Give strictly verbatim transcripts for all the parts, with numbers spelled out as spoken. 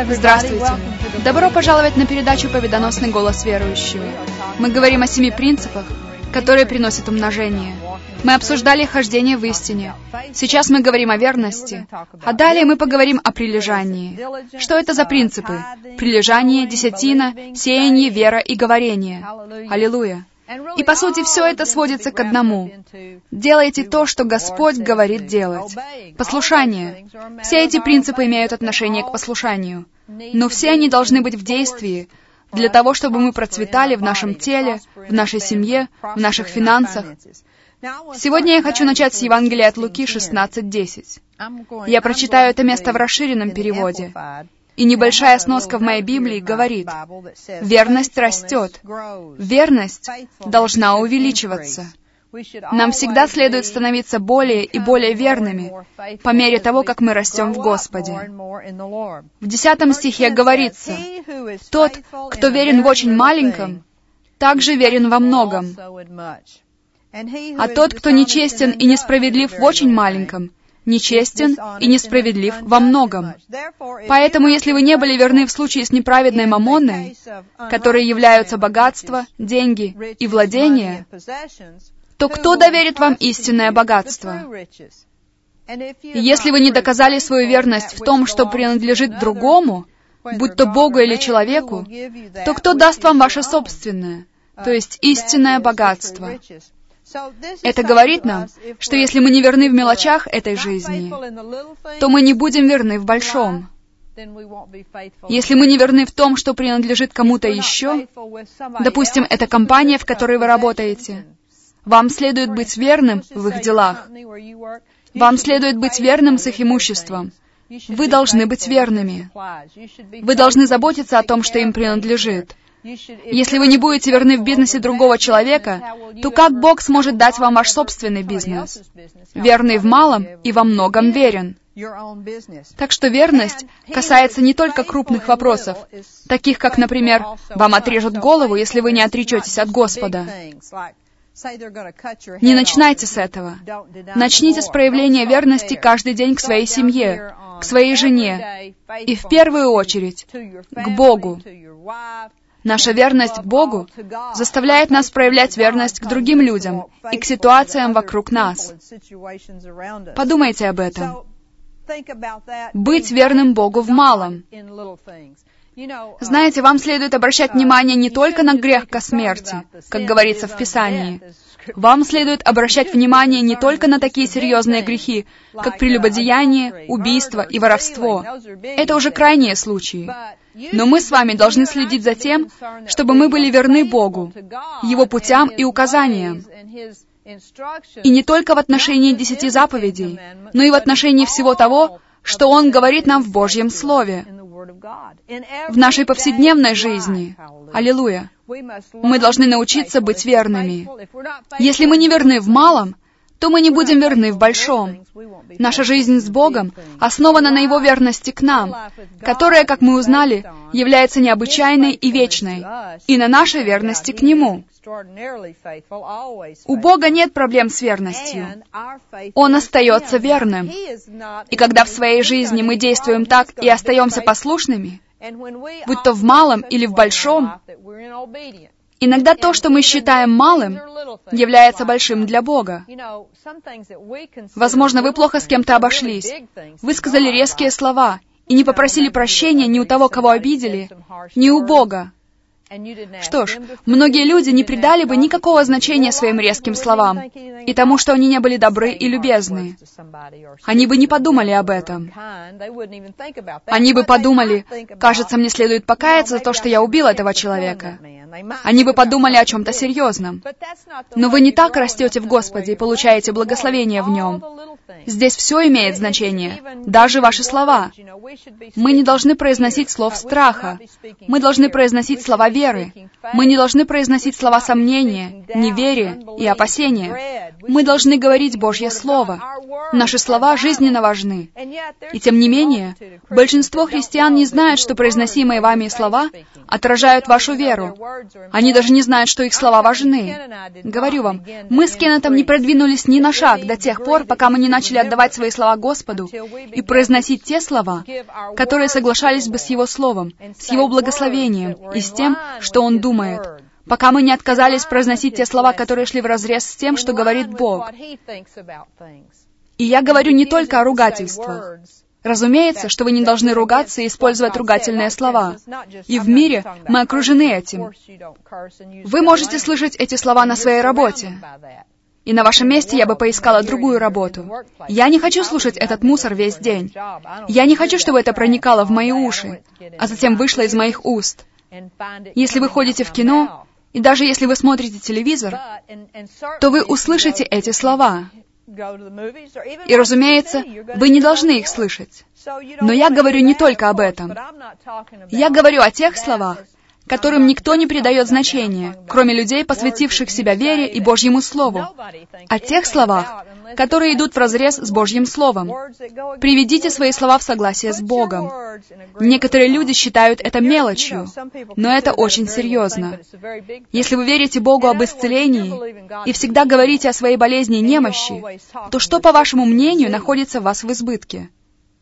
Здравствуйте! Добро пожаловать на передачу «Победоносный голос верующего». Мы говорим о семи принципах, которые приносят умножение. Мы обсуждали хождение в истине. Сейчас мы говорим о верности, а далее мы поговорим о прилежании. Что это за принципы? Прилежание, десятина, сеяние, вера и говорение. Аллилуйя! И по сути все это сводится к одному. Делайте то, что Господь говорит делать. Послушание. Все эти принципы имеют отношение к послушанию. Но все они должны быть в действии, для того, чтобы мы процветали в нашем теле, в нашей семье, в наших финансах. Сегодня я хочу начать с Евангелия от Луки шестнадцать десять. Я прочитаю это место в расширенном переводе. И небольшая сноска в моей Библии говорит: «Верность растет. Верность должна увеличиваться». Нам всегда следует становиться более и более верными по мере того, как мы растем в Господе. В десятом стихе говорится: «Тот, кто верен в очень маленьком, также верен во многом. А тот, кто нечестен и несправедлив в очень маленьком, нечестен и несправедлив во многом». Поэтому, если вы не были верны в случае с неправедной маммоной, которые являются богатство, деньги и владение, то кто доверит вам истинное богатство? И если вы не доказали свою верность в том, что принадлежит другому, будь то Богу или человеку, то кто даст вам ваше собственное, то есть истинное богатство? Это говорит нам, что если мы не верны в мелочах этой жизни, то мы не будем верны в большом. Если мы не верны в том, что принадлежит кому-то еще, допустим, это компания, в которой вы работаете, вам следует быть верным в их делах. Вам следует быть верным с их имуществом. Вы должны быть верными. Вы должны заботиться о том, что им принадлежит. Если вы не будете верны в бизнесе другого человека, то как Бог сможет дать вам ваш собственный бизнес? Верный в малом и во многом верен. Так что верность касается не только крупных вопросов, таких как, например, вам отрежут голову, если вы не отречетесь от Господа. Не начинайте с этого. Начните с проявления верности каждый день к своей семье, к своей жене и, в первую очередь, к Богу. Наша верность к Богу заставляет нас проявлять верность к другим людям и к ситуациям вокруг нас. Подумайте об этом. Быть верным Богу в малом. Знаете, вам следует обращать внимание не только на грех ко смерти, как говорится в Писании. Вам следует обращать внимание не только на такие серьезные грехи, как прелюбодеяние, убийство и воровство. Это уже крайние случаи. Но мы с вами должны следить за тем, чтобы мы были верны Богу, Его путям и указаниям. И не только в отношении десяти заповедей, но и в отношении всего того, что Он говорит нам в Божьем Слове. В нашей повседневной жизни, аллилуйя, мы должны научиться быть верными. Если мы не верны в малом, то мы не будем верны в большом. Наша жизнь с Богом основана на Его верности к нам, которая, как мы узнали, является необычайной и вечной, и на нашей верности к Нему. У Бога нет проблем с верностью. Он остается верным. И когда в своей жизни мы действуем так и остаемся послушными, будь то в малом или в большом, иногда то, что мы считаем малым, является большим для Бога. Возможно, вы плохо с кем-то обошлись, высказали резкие слова и не попросили прощения ни у того, кого обидели, ни у Бога. Что ж, многие люди не придали бы никакого значения своим резким словам и тому, что они не были добры и любезны. Они бы не подумали об этом. Они бы подумали: «Кажется, мне следует покаяться за то, что я убил этого человека». Они бы подумали о чем-то серьезном. Но вы не так растете в Господе и получаете благословение в Нем. Здесь все имеет значение, даже ваши слова. Мы не должны произносить слов страха. Мы должны произносить слова веры. Мы не должны произносить слова сомнения, неверия и опасения. Мы должны говорить Божье Слово. Наши слова жизненно важны. И тем не менее, большинство христиан не знают, что произносимые вами слова отражают вашу веру. Они даже не знают, что их слова важны. Говорю вам, мы с Кеннетом не продвинулись ни на шаг до тех пор, пока мы не начали отдавать свои слова Господу и произносить те слова, которые соглашались бы с Его Словом, с Его благословением и с тем, что Он думает, пока мы не отказались произносить те слова, которые шли вразрез с тем, что говорит Бог. И я говорю не только о ругательствах. Разумеется, что вы не должны ругаться и использовать ругательные слова. И в мире мы окружены этим. Вы можете слышать эти слова на своей работе. И на вашем месте я бы поискала другую работу. Я не хочу слушать этот мусор весь день. Я не хочу, чтобы это проникало в мои уши, а затем вышло из моих уст. Если вы ходите в кино, и даже если вы смотрите телевизор, то вы услышите эти слова. И, разумеется, вы не должны их слышать. Но я говорю не только об этом. Я говорю о тех словах, которым никто не придает значения, кроме людей, посвятивших себя вере и Божьему Слову. О тех словах, которые идут вразрез с Божьим Словом. Приведите свои слова в согласие с Богом. Некоторые люди считают это мелочью, но это очень серьезно. Если вы верите Богу об исцелении и всегда говорите о своей болезни и немощи, то что, по вашему мнению, находится в вас в избытке?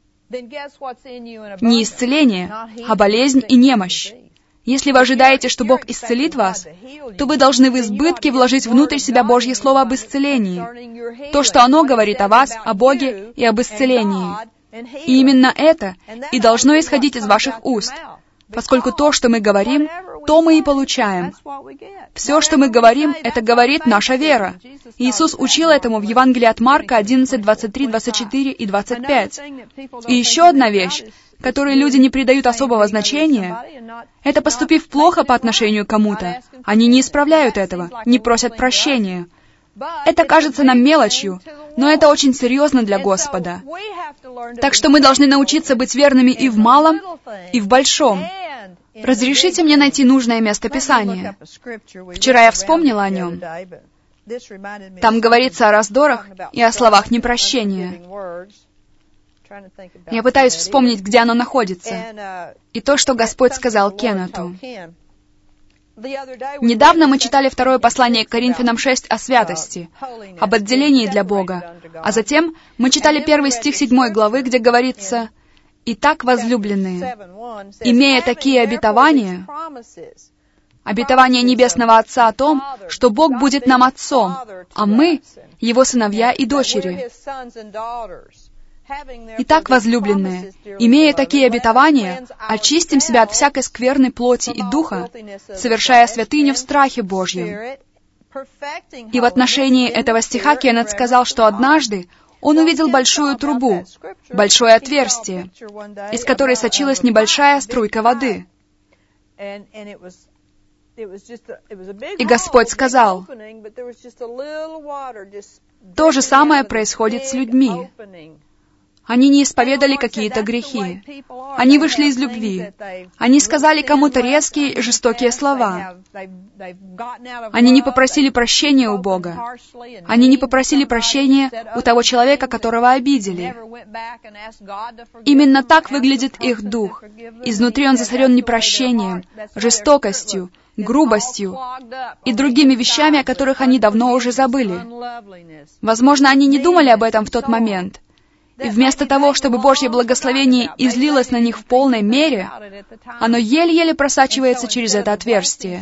Не исцеление, а болезнь и немощь. Если вы ожидаете, что Бог исцелит вас, то вы должны в избытке вложить внутрь себя Божье Слово об исцелении. То, что оно говорит о вас, о Боге и об исцелении. И именно это и должно исходить из ваших уст, поскольку то, что мы говорим, то мы и получаем. Все, что мы говорим, это говорит наша вера. Иисус учил этому в Евангелии от Марка одиннадцать, двадцать три, двадцать четыре и двадцать пять. И еще одна вещь, которой люди не придают особого значения, это, поступив плохо по отношению к кому-то, они не исправляют этого, не просят прощения. Это кажется нам мелочью, но это очень серьезно для Господа. Так что мы должны научиться быть верными и в малом, и в большом. Разрешите мне найти нужное место Писания. Вчера я вспомнила о нем. Там говорится о раздорах и о словах непрощения. Я пытаюсь вспомнить, где оно находится, и то, что Господь сказал Кеннету. Недавно мы читали второе послание к Коринфянам шесть о святости, об отделении для Бога, а затем мы читали первый стих седьмой главы, где говорится: «Итак, возлюбленные, имея такие обетования, обетование Небесного Отца о том, что Бог будет нам Отцом, а мы — Его сыновья и дочери». Итак, возлюбленные, имея такие обетования, очистим себя от всякой скверной плоти и духа, совершая святыню в страхе Божьем. И в отношении этого стиха Кеннет сказал, что однажды он увидел большую трубу, большое отверстие, из которой сочилась небольшая струйка воды. И Господь сказал: то же самое происходит с людьми. Они не исповедали какие-то грехи. Они вышли из любви. Они сказали кому-то резкие и жестокие слова. Они не попросили прощения у Бога. Они не попросили прощения у того человека, которого обидели. Именно так выглядит их дух. Изнутри он засорен непрощением, жестокостью, грубостью и другими вещами, о которых они давно уже забыли. Возможно, они не думали об этом в тот момент. И вместо того, чтобы Божье благословение излилось на них в полной мере, оно еле-еле просачивается через это отверстие.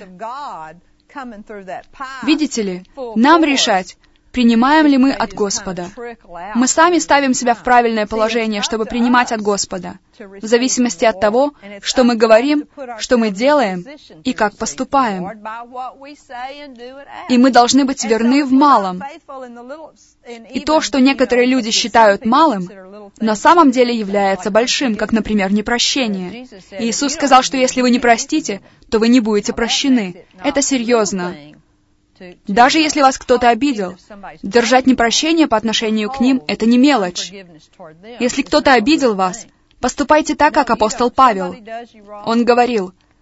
Видите ли, нам решать, принимаем ли мы от Господа. Мы сами ставим себя в правильное положение, чтобы принимать от Господа, в зависимости от того, что мы говорим, что мы делаем и как поступаем. И мы должны быть верны в малом. И то, что некоторые люди считают малым, на самом деле является большим, как, например, непрощение. Иисус сказал, что если вы не простите, то вы не будете прощены. Это серьезно. Даже если вас кто-то обидел, держать непрощение по отношению к ним — это не мелочь. Если кто-то обидел вас, поступайте так, как апостол Павел. Он говорил: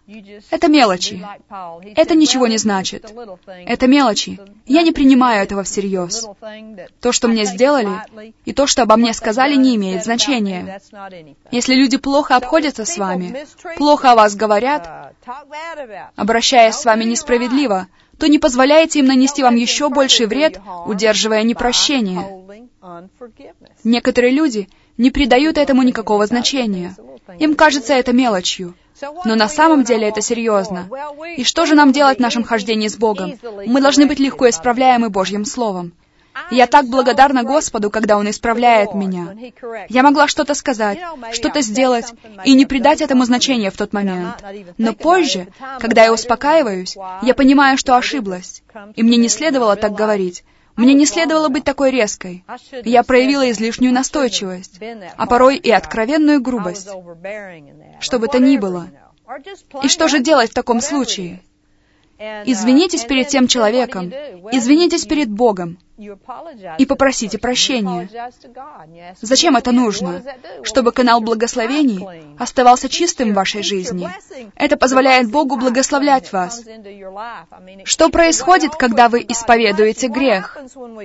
Это мелочи. Это ничего не значит. Это мелочи. Я не принимаю этого всерьез. То, что мне сделали, и то, что обо мне сказали, не имеет значения. Если люди плохо обходятся с вами, плохо о вас говорят, обращаясь с вами несправедливо, то не позволяйте им нанести вам еще больший вред, удерживая непрощение. Некоторые люди не придают этому никакого значения. Им кажется это мелочью. Но на самом деле это серьезно. И что же нам делать в нашем хождении с Богом? Мы должны быть легко исправляемы Божьим Словом. Я так благодарна Господу, когда Он исправляет меня. Я могла что-то сказать, что-то сделать, и не придать этому значения в тот момент. Но позже, когда я успокаиваюсь, я понимаю, что ошиблась. И мне не следовало так говорить. Мне не следовало быть такой резкой. Я проявила излишнюю настойчивость, а порой и откровенную грубость. Что бы то ни было. И что же делать в таком случае? Извинитесь перед тем человеком, извинитесь перед Богом и попросите прощения. Зачем это нужно? Чтобы канал благословений оставался чистым в вашей жизни. Это позволяет Богу благословлять вас. Что происходит, когда вы исповедуете грех?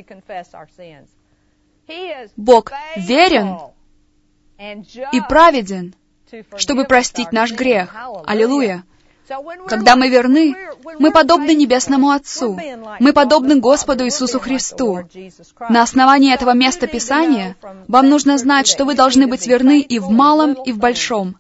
Бог верен и праведен, чтобы простить наш грех. Аллилуйя! Когда мы верны, мы подобны Небесному Отцу. Мы подобны Господу Иисусу Христу. На основании этого места Писания вам нужно знать, что вы должны быть верны и в малом, и в большом.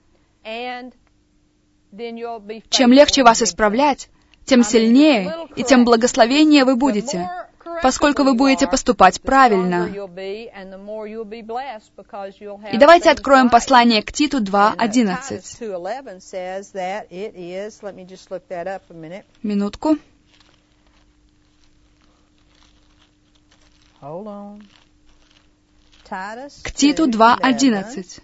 Чем легче вас исправлять, тем сильнее и тем благословеннее вы будете, поскольку вы будете поступать правильно. И давайте откроем послание к Титу два одиннадцать. Минутку. К Титу два одиннадцать.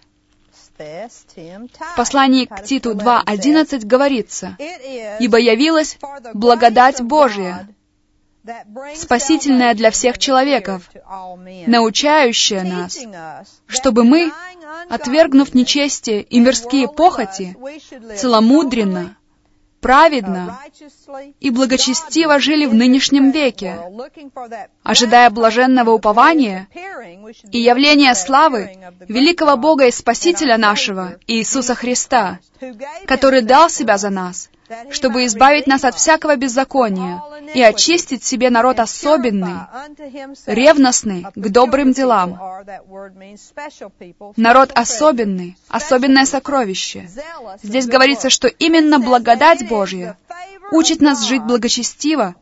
В послании к Титу два одиннадцать говорится: «Ибо явилась благодать Божия, спасительная для всех человеков, научающая нас, чтобы мы, отвергнув нечестие и мирские похоти, целомудренно, праведно и благочестиво жили в нынешнем веке, ожидая блаженного упования и явления славы великого Бога и Спасителя нашего, Иисуса Христа, который дал Себя за нас, чтобы избавить нас от всякого беззакония и очистить себе народ особенный, ревностный к добрым делам». Народ особенный, особенное сокровище. Здесь говорится, что именно благодать Божья учит нас жить благочестиво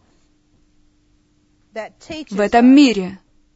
в этом мире.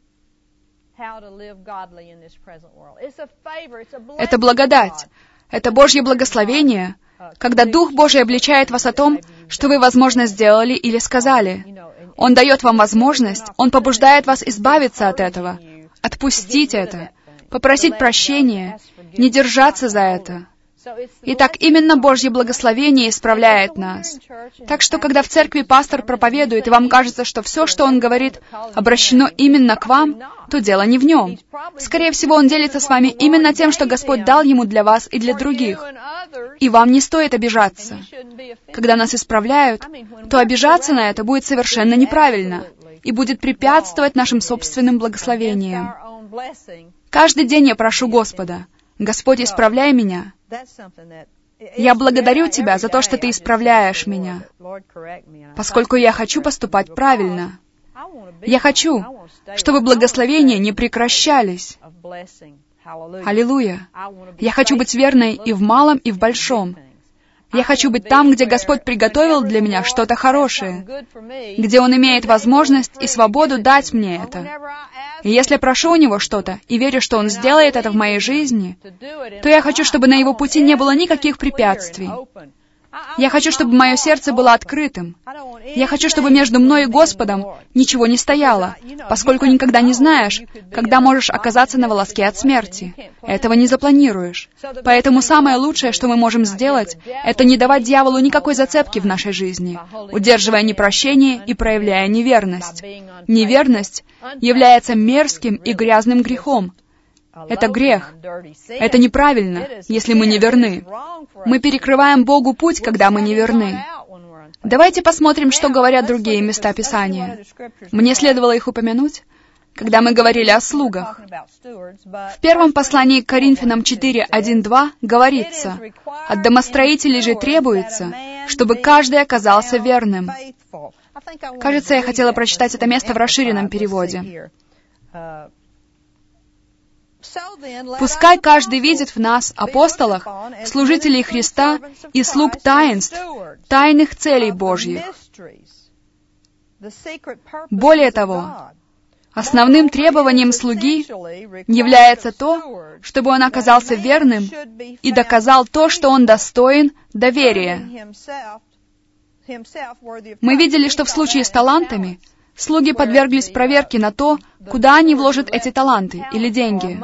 Это благодать, это Божье благословение, когда Дух Божий обличает вас о том, что вы, возможно, сделали или сказали. Он дает вам возможность, Он побуждает вас избавиться от этого, отпустить это, попросить прощения, не держаться за это. Итак, именно Божье благословение исправляет нас. Так что, когда в церкви пастор проповедует, и вам кажется, что все, что он говорит, обращено именно к вам, то дело не в нем. Скорее всего, он делится с вами именно тем, что Господь дал ему для вас и для других. И вам не стоит обижаться. Когда нас исправляют, то обижаться на это будет совершенно неправильно и будет препятствовать нашим собственным благословениям. Каждый день я прошу Господа: «Господь, исправляй меня. Я благодарю Тебя за то, что Ты исправляешь меня, поскольку я хочу поступать правильно. Я хочу, чтобы благословения не прекращались. Аллилуйя! Я хочу быть верной и в малом, и в большом. Я хочу быть там, где Господь приготовил для меня что-то хорошее, где Он имеет возможность и свободу дать мне это. И если прошу у Него что-то и верю, что Он сделает это в моей жизни, то я хочу, чтобы на Его пути не было никаких препятствий. Я хочу, чтобы мое сердце было открытым. Я хочу, чтобы между мной и Господом ничего не стояло, поскольку никогда не знаешь, когда можешь оказаться на волоске от смерти. Этого не запланируешь. Поэтому самое лучшее, что мы можем сделать, это не давать дьяволу никакой зацепки в нашей жизни, удерживая непрощение и проявляя неверность. Неверность является мерзким и грязным грехом, Это грех. Это неправильно, если мы не верны. Мы перекрываем Богу путь, когда мы не верны. Давайте посмотрим, что говорят другие места Писания. Мне следовало их упомянуть, когда мы говорили о слугах. В первом послании к Коринфянам четыре, один, два говорится: «От домостроителей же требуется, чтобы каждый оказался верным». Кажется, я хотела прочитать это место в расширенном переводе. «Пускай каждый видит в нас, апостолах, служителей Христа и слуг таинств, тайных целей Божьих». Более того, основным требованием слуги является то, чтобы он оказался верным и доказал то, что он достоин доверия. Мы видели, что в случае с талантами слуги подверглись проверке на то, куда они вложат эти таланты или деньги.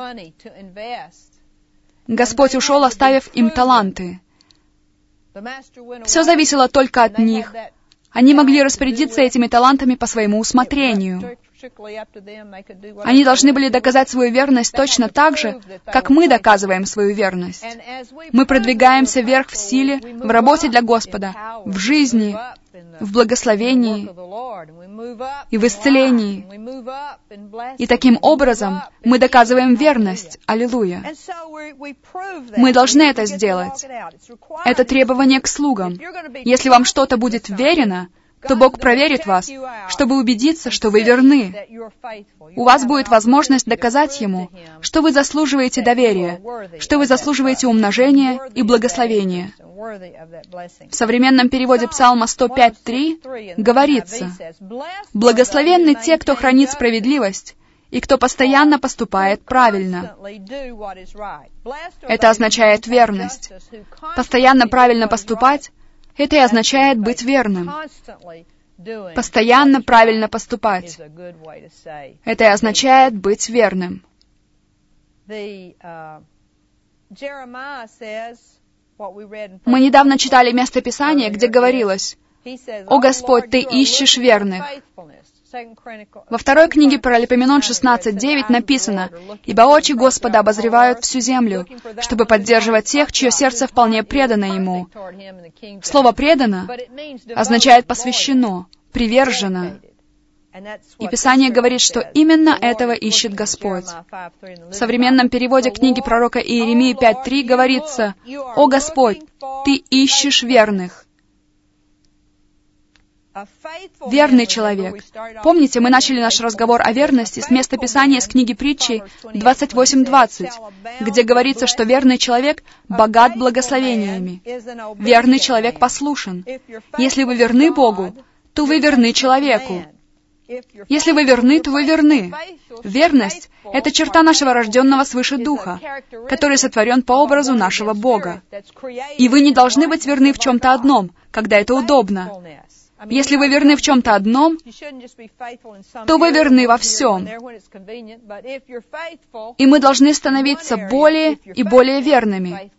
Господь ушел, оставив им таланты. Все зависело только от них. Они могли распорядиться этими талантами по своему усмотрению. Они должны были доказать свою верность точно так же, как мы доказываем свою верность. Мы продвигаемся вверх в силе, в работе для Господа, в жизни, в благословении и в исцелении. И таким образом мы доказываем верность. Аллилуйя. Мы должны это сделать. Это требование к слугам. Если вам что-то будет верено, то Бог проверит вас, чтобы убедиться, что вы верны. У вас будет возможность доказать Ему, что вы заслуживаете доверия, что вы заслуживаете умножения и благословения. В современном переводе Псалма сто пять, три говорится: «Благословенны те, кто хранит справедливость, и кто постоянно поступает правильно». Это означает верность. Постоянно правильно поступать — это и означает быть верным. Постоянно правильно поступать. Это и означает быть верным. Мы недавно читали место Писания, где говорилось: «О Господь, Ты ищешь верных». Во второй книге Паралипоменон шестнадцать, девять написано: «Ибо очи Господа обозревают всю землю, чтобы поддерживать тех, чье сердце вполне предано Ему». Слово «предано» означает «посвящено», «привержено». И Писание говорит, что именно этого ищет Господь. В современном переводе книги пророка Иеремии пять, три говорится: «О Господь, Ты ищешь верных». Верный человек. Помните, мы начали наш разговор о верности с места Писания с книги Притчи двадцать восемь, двадцать, где говорится, что верный человек богат благословениями. Верный человек послушен. Если вы верны Богу, то вы верны человеку. Если вы верны, то вы верны. Верность — это черта нашего рожденного свыше Духа, который сотворен по образу нашего Бога. И вы не должны быть верны в чем-то одном, когда это удобно. Если вы верны в чем-то одном, то вы верны во всем. И мы должны становиться более и более верными.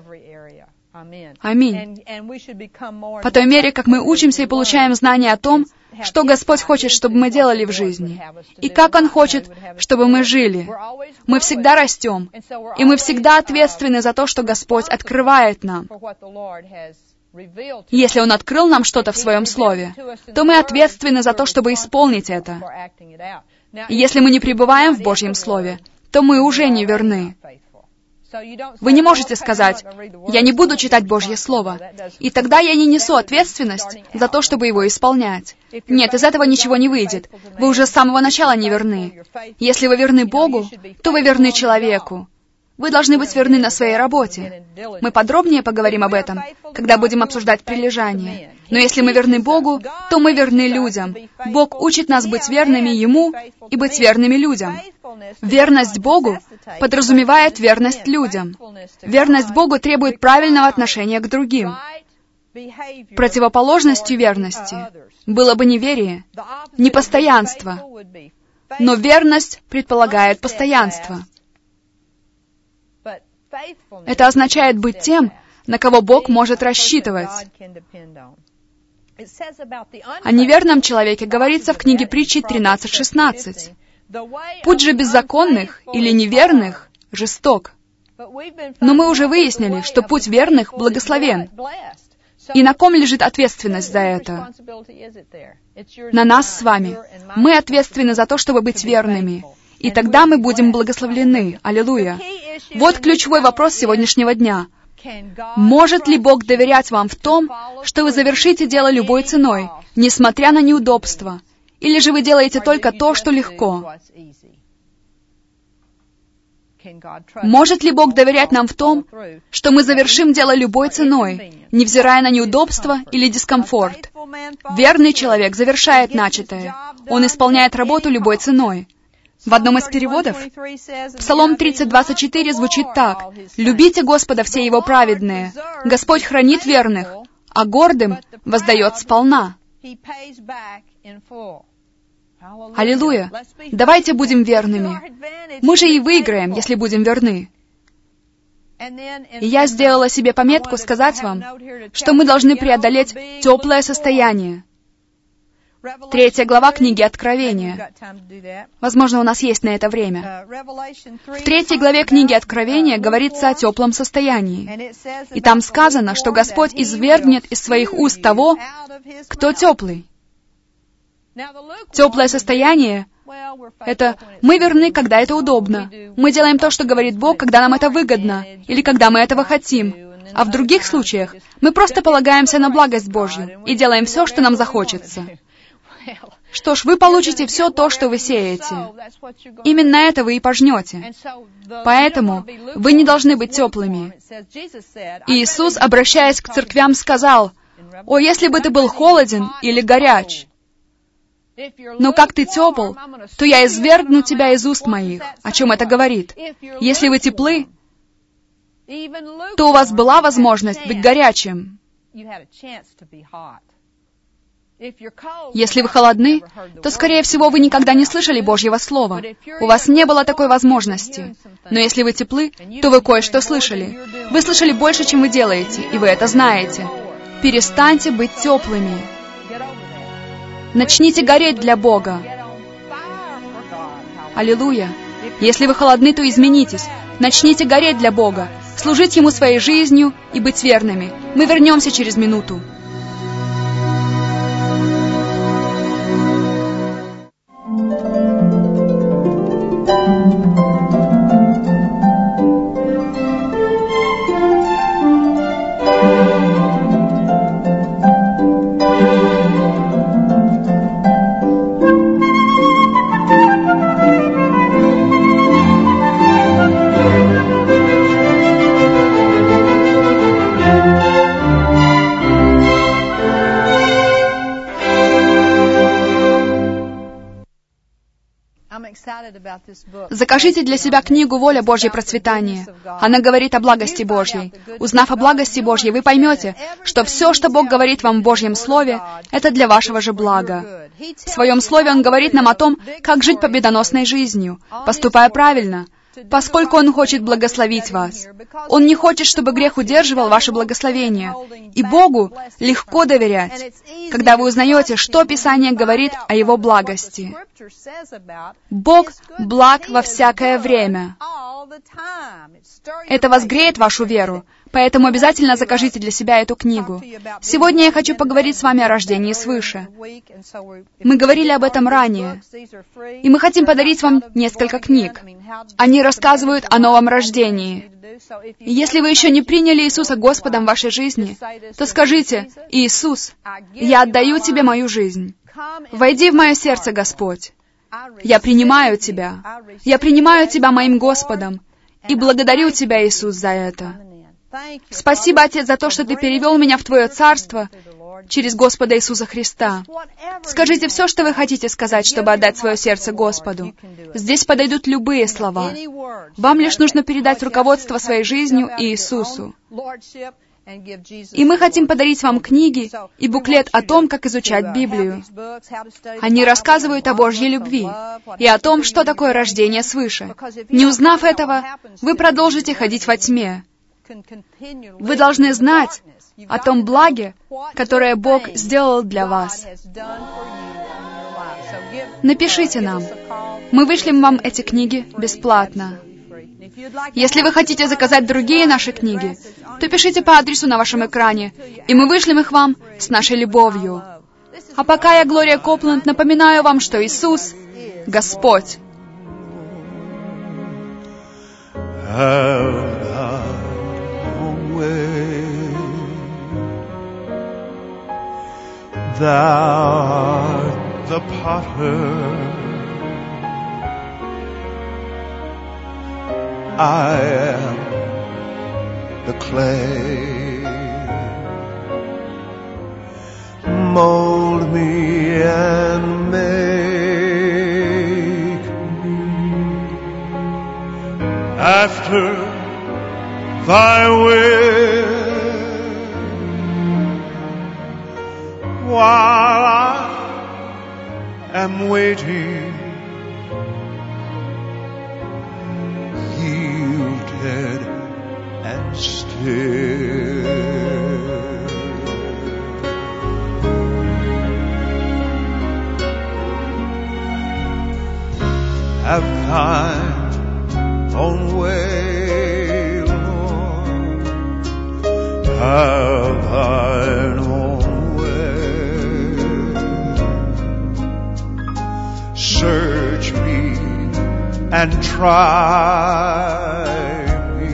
Аминь. По той мере, как мы учимся и получаем знания о том, что Господь хочет, чтобы мы делали в жизни, и как Он хочет, чтобы мы жили, мы всегда растем, и мы всегда ответственны за то, что Господь открывает нам. Если Он открыл нам что-то в Своем Слове, то мы ответственны за то, чтобы исполнить это. И если мы не пребываем в Божьем Слове, то мы уже не верны. Вы не можете сказать: «Я не буду читать Божье Слово, и тогда я не несу ответственность за то, чтобы его исполнять». Нет, из этого ничего не выйдет. Вы уже с самого начала не верны. Если вы верны Богу, то вы верны человеку. Вы должны быть верны на своей работе. Мы подробнее поговорим об этом, когда будем обсуждать прилежание. Но если мы верны Богу, то мы верны людям. Бог учит нас быть верными Ему и быть верными людям. Верность Богу подразумевает верность людям. Верность Богу требует правильного отношения к другим. Противоположностью верности было бы неверие, непостоянство. Но верность предполагает постоянство. Это означает быть тем, на кого Бог может рассчитывать. О неверном человеке говорится в книге Притчи тринадцать шестнадцать. «Путь же беззаконных или неверных жесток. Но мы уже выяснили, что путь верных благословен. И на ком лежит ответственность за это? На нас с вами. Мы ответственны за то, чтобы быть верными. И тогда мы будем благословлены. Аллилуйя. Вот ключевой вопрос сегодняшнего дня. Может ли Бог доверять вам в том, что вы завершите дело любой ценой, несмотря на неудобства? Или же вы делаете только то, что легко? Может ли Бог доверять нам в том, что мы завершим дело любой ценой, невзирая на неудобства или дискомфорт? Верный человек завершает начатое. Он исполняет работу любой ценой. В одном из переводов Псалом тридцать двадцать четыре звучит так: «Любите Господа все Его праведные. Господь хранит верных, а гордым воздает сполна». Аллилуйя! Давайте будем верными. Мы же и выиграем, если будем верны. И я сделала себе пометку сказать вам, что мы должны преодолеть теплое состояние. Третья глава книги Откровения. Возможно, у нас есть на это время. В третьей главе книги Откровения говорится о теплом состоянии. И там сказано, что Господь извергнет из своих уст того, кто теплый. Теплое состояние — это мы верны, когда это удобно. Мы делаем то, что говорит Бог, когда нам это выгодно, или когда мы этого хотим. А в других случаях мы просто полагаемся на благость Божью и делаем все, что нам захочется. Что ж, вы получите все то, что вы сеете. Именно это вы и пожнете. Поэтому вы не должны быть теплыми. Иисус, обращаясь к церквям, сказал: «О, если бы ты был холоден или горяч! Но как ты тепл, то я извергну тебя из уст моих». О чем это говорит? Если вы теплы, то у вас была возможность быть горячим. Если вы холодны, то, скорее всего, вы никогда не слышали Божьего Слова. У вас не было такой возможности. Но если вы теплы, то вы кое-что слышали. Вы слышали больше, чем вы делаете, и вы это знаете. Перестаньте быть теплыми. Начните гореть для Бога. Аллилуйя. Если вы холодны, то изменитесь. Начните гореть для Бога, служить Ему своей жизнью и быть верными. Мы вернемся через минуту. Закажите для себя книгу «Воля Божье процветание». Она говорит о благости Божьей. Узнав о благости Божьей, вы поймете, что все, что Бог говорит вам в Божьем Слове, это для вашего же блага. В Своем Слове Он говорит нам о том, как жить победоносной жизнью, поступая правильно, поскольку Он хочет благословить вас. Он не хочет, чтобы грех удерживал ваше благословение. И Богу легко доверять, когда вы узнаете, что Писание говорит о Его благости. Бог благ во всякое время. Это возгреет вашу веру, поэтому обязательно закажите для себя эту книгу. Сегодня я хочу поговорить с вами о рождении свыше. Мы говорили об этом ранее, и мы хотим подарить вам несколько книг. Они рассказывают о новом рождении. И если вы еще не приняли Иисуса Господом в вашей жизни, то скажите: «Иисус, я отдаю Тебе мою жизнь. Войди в мое сердце, Господь. Я принимаю Тебя. Я принимаю Тебя моим Господом. И благодарю Тебя, Иисус, за это. Спасибо, Отец, за то, что Ты перевел меня в Твое Царство через Господа Иисуса Христа». Скажите все, что вы хотите сказать, чтобы отдать свое сердце Господу. Здесь подойдут любые слова. Вам лишь нужно передать руководство своей жизнью Иисусу. И мы хотим подарить вам книги и буклет о том, как изучать Библию. Они рассказывают о Божьей любви и о том, что такое рождение свыше. Не узнав этого, вы продолжите ходить во тьме. Вы должны знать о том благе, которое Бог сделал для вас. Напишите нам. Мы вышлем вам эти книги бесплатно. Если вы хотите заказать другие наши книги, то пишите по адресу на вашем экране, и мы вышлем их вам с нашей любовью. А пока я, Глория Копланд, напоминаю вам, что Иисус — Господь. Thou art the potter, I am the clay. Mold me and make me after thy will, while I am waiting, yielded and still. Have thine own way, Lord. Have thine own way. Search me and try me,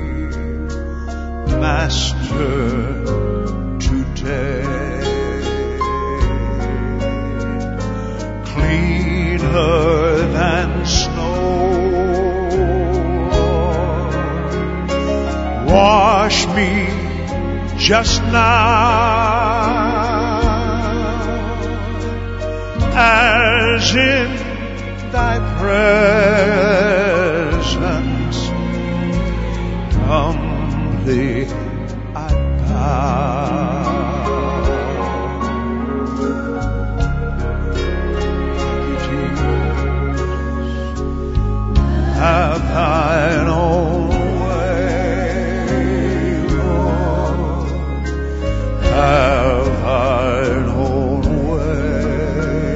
Master, today. Cleaner than snow, Lord, wash me just now, as in thy presence humbly I bow. Have thine own way, Lord. Have thine own way.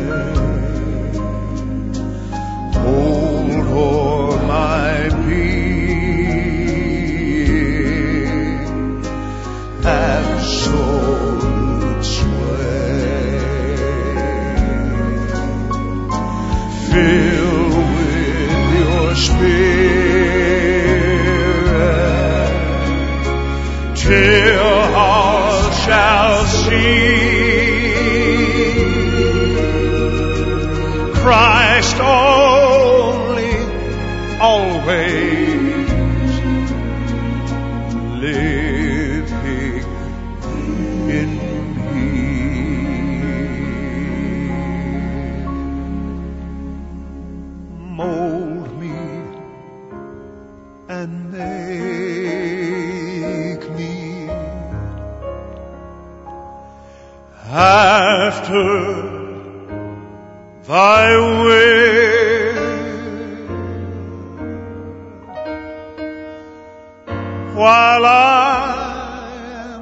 Hold o'er my being absolute sway. Fill Spirit, till all shall see Christ only, always living in me. Mold me and make me after thy will, while I am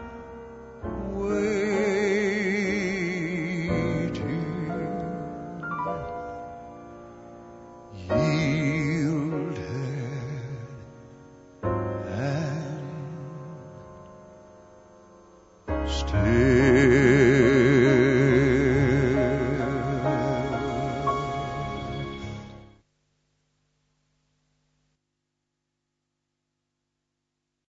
waiting, yielded and still.